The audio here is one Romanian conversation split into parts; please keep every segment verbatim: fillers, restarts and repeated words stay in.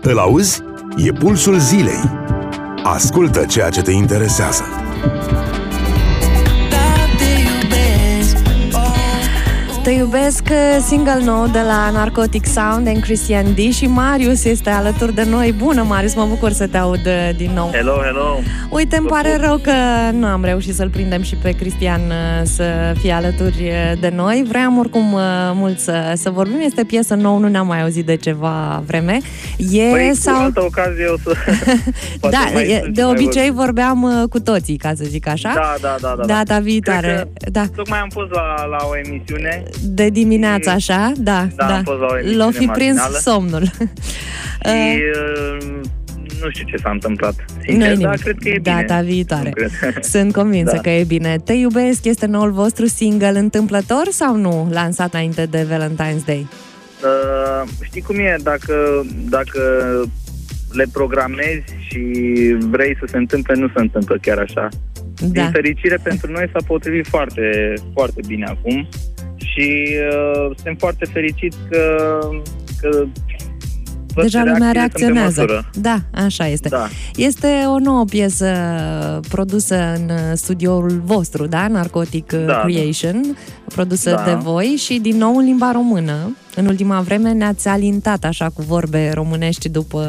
Îl auzi? E pulsul zilei. Ascultă ceea ce te interesează. Te iubesc, single nou de la Narcotic Sound and Christian D. Și Marius este alături de noi. Bună, Marius, mă bucur să te aud din nou. Hello, hello. Uite, îmi pare rău că nu am reușit să-l prindem și pe Cristian să fie alături de noi. Vreau oricum mult să, să vorbim. Este piesă nouă, nu ne-am mai auzit de ceva vreme. E păi, sau... cu altă ocazie o să... Da, de obicei vorbeam cu toții, ca să zic așa. Da, da, da, da. Data viitoare. Da. Tocmai am fost la, la o emisiune. De dimineață, așa? Da, da. da. Am fost la o emisiune L-o fi prins matinală. somnul. Și uh, nu știu ce s-a întâmplat. Sincer, dar cred că e bine. Data viitoare. Sunt convinsă da. că e bine. Te iubesc este noul vostru single întâmplător sau nu? Lansat înainte de Valentine's Day? Uh, știi cum e? Dacă, dacă le programezi și vrei să se întâmple, nu se întâmplă chiar așa. Da. Din fericire pentru noi s-a potrivit foarte, foarte bine acum. Și uh, suntem foarte fericiți că, că deja lumea reacționează. Da, așa este. Da. Este o nouă piesă produsă în studioul vostru, da? Narcotic da, Creation, da. produsă da. de voi și din nou în limba română. În ultima vreme ne-ați alintat așa cu vorbe românești după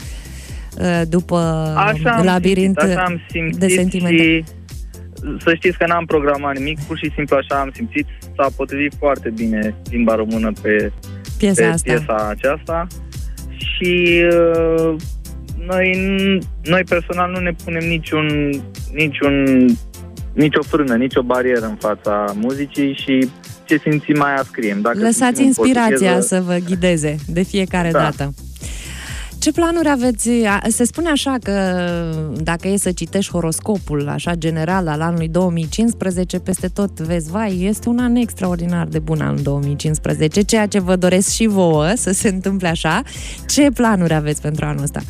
după așa labirint simțit, așa am simțit de sentimente. Și să știți că n-am programat nimic, pur și simplu așa am simțit. S-a potrivit foarte bine limba română pe piesa, pe asta. piesa aceasta și uh, noi, noi personal nu ne punem niciun, niciun, nicio frână, nicio barieră în fața muzicii și ce simțim aia scriem. Dacă lăsați inspirația portugheză... să vă ghideze de fiecare da. dată. Ce planuri aveți? Se spune așa că dacă e să citești horoscopul așa general al anului două mii cincisprezece, peste tot vezi, vai, este un an extraordinar de bun anul două mii cincisprezece, ceea ce vă doresc și vouă să se întâmple așa. Ce planuri aveți pentru anul ăsta?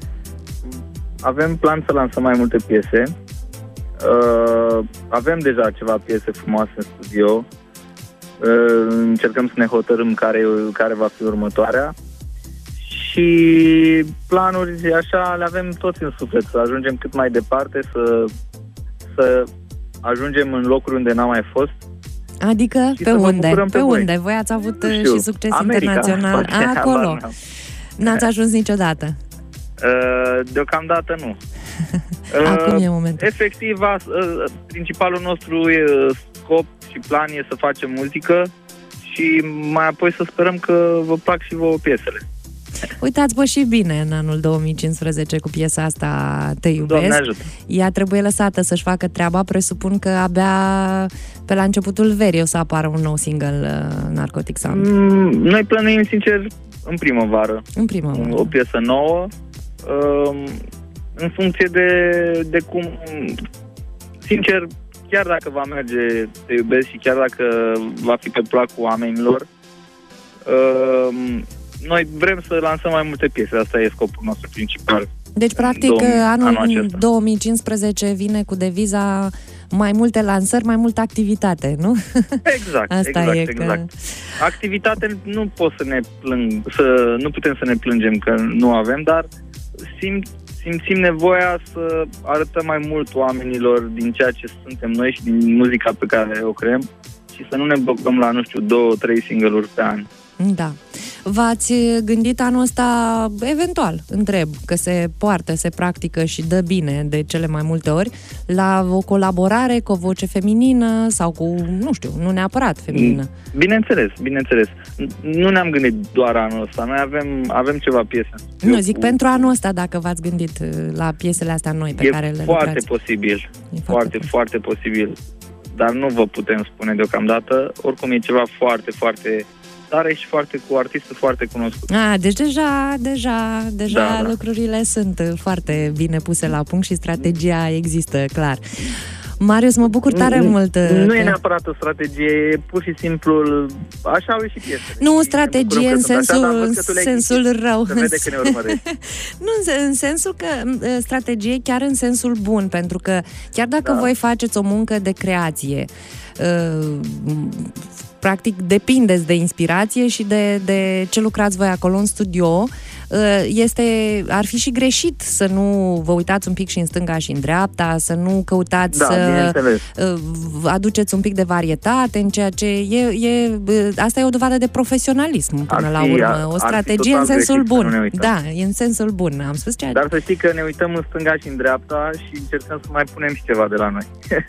Avem plan să lansăm mai multe piese. Uh, avem deja ceva piese frumoase în studio. Uh, încercăm să ne hotărâm care, care va fi următoarea. Și planuri așa le avem toți în suflet, să ajungem cât mai departe, să, să ajungem în locuri unde n-am mai fost. Adică pe unde? Pe, pe unde? Voi. voi ați avut și succes America, internațional. A, acolo. N-ați ajuns niciodată? Uh, deocamdată nu. Acum e momentul. Efectiv, uh, principalul nostru uh, scop și plan e să facem muzică și mai apoi să sperăm că vă plac și vouă piesele. Uite, ați pășit bine în anul două mii cincisprezece cu piesa asta Te iubesc. Doamne ajută. Ea trebuie lăsată să-și facă treaba. Presupun că abia pe la începutul verii o să apară un nou single uh, Narcotic Sound. Mm, noi plănuim, sincer, în primăvară. În primăvară. O piesă nouă. Uh, în funcție de, de cum... Sincer, chiar dacă va merge Te iubesc și chiar dacă va fi pe placul oamenilor, uh, noi vrem să lansăm mai multe piese, asta e scopul nostru principal. Deci, practic, două mii, anul, anul două mii cincisprezece vine cu deviza mai multe lansări, mai multă activitate, nu? Exact, asta exact, e exact. că... Activitate nu pot să ne plâng, să, nu putem să ne plângem că nu avem, dar simt, simțim nevoia să arătăm mai mult oamenilor din ceea ce suntem noi și din muzica pe care o creăm și să nu ne băgăm la, nu știu, două, trei single-uri pe an. Da. V-ați gândit anul ăsta, eventual, întreb, că se poartă, se practică și dă bine de cele mai multe ori, la o colaborare cu o voce feminină sau cu, nu știu, nu neapărat feminină? Bineînțeles, bineînțeles. Nu ne-am gândit doar anul ăsta, noi avem, avem ceva piese. Nu, zic cu... pentru anul ăsta, dacă v-ați gândit la piesele astea noi pe e care le foarte lucrați. Posibil, e foarte, foarte, foarte posibil. Dar nu vă putem spune deocamdată. Oricum e ceva foarte, foarte tare și foarte cu artistul foarte cunoscut. Ah, deci deja, deja, deja da, da. lucrurile sunt foarte bine puse la punct și strategia există, clar. Marius, mă bucur tare nu, mult. Nu că... e neapărat o strategie, e pur și simplu așa au ieșit piesele. Nu strategie în sensul, așa, în sensul rău. Se vede că ne urmărești. Nu, în sensul că strategie chiar în sensul bun, pentru că chiar dacă da. voi faceți o muncă de creație, practic depindeți de inspirație și de, de ce lucrați voi acolo în studio. Este, ar fi și greșit să nu vă uitați un pic și în stânga și în dreapta, să nu căutați da, să aduceți un pic de varietate în ceea ce e, e asta e o dovadă de profesionalism până ar la fi, urmă, ar, o strategie în sensul bun. Da, e în sensul bun, am spus ceea. Dar să știi că ne uităm în stânga și în dreapta și încercăm să mai punem și ceva de la noi.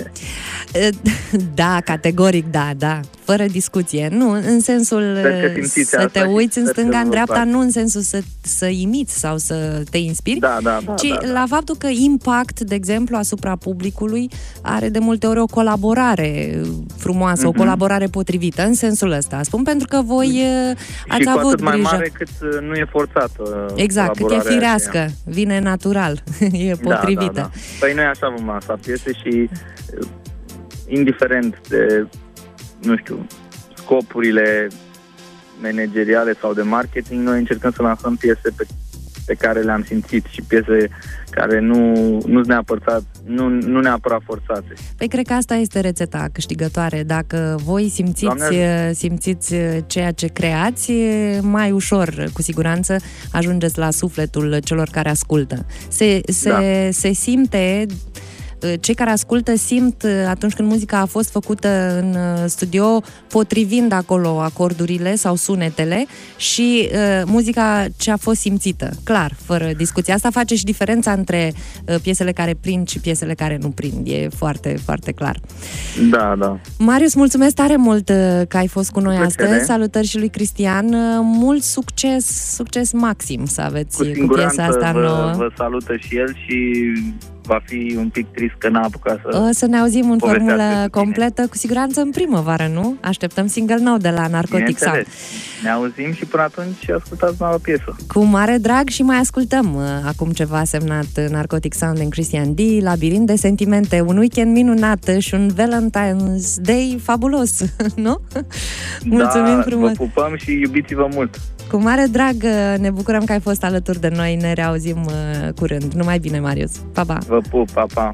Da, categoric, da, da, fără discuție. Nu, în sensul să te uiți în stânga, în dreapta, nu în sensul să, să imiți sau să te inspiri, da, da, da, ci da, da. la faptul că Impact, de exemplu, asupra publicului are de multe ori o colaborare frumoasă, mm-hmm. o colaborare potrivită, în sensul ăsta. Spun pentru că voi mm. ați și avut cu atât mai grijă. mare cât nu e forțată. Exact, cât e firească, aceea. Vine natural, e potrivită. Da, da, da. Păi noi așa vom lansa piese și indiferent de, nu știu, scopurile manageriale sau de marketing, noi încercăm să lansăm piese pe, pe care le-am simțit și piese care nu nu neapărat, nu, nu neapărat forțate. Păi cred că asta este rețeta câștigătoare. Dacă voi simțiți, Doamne, simțiți ceea ce creați, mai ușor, cu siguranță, ajungeți la sufletul celor care ascultă. Se, se, da. se simte... Cei care ascultă simt atunci când muzica a fost făcută în studio, potrivind acolo acordurile sau sunetele și uh, muzica ce a fost simțită, clar, fără discuție. Asta face și diferența între uh, piesele care prind și piesele care nu prind. E foarte, foarte clar. Da, da. Marius, mulțumesc tare mult uh, că ai fost cu noi Plăcere. astăzi. Salutări și lui Cristian. Uh, mult succes, succes maxim să aveți cu, cu piesa asta vă, nouă. Vă salută și el și va fi un pic trist că n-a apucat să... O să ne auzim în formulă completă, cu siguranță în primăvară, nu? Așteptăm single nou de la Narcotic Sound. Ne auzim și până atunci ascultați noua piesă. Cu mare drag și mai ascultăm uh, acum ceva semnat Narcotic Sound în Christian D, Labirint de sentimente, un weekend minunat și un Valentine's Day fabulos, nu? Mulțumim da, frumos! Vă pupăm și iubiți-vă mult! Cu mare drag, ne bucurăm că ai fost alături de noi, ne reauzim uh, curând. Numai bine, Marius! Pa, pa! Vă pup, pa, pa!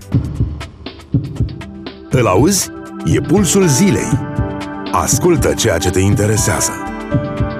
Îl auzi? E pulsul zilei. Ascultă ceea ce te interesează.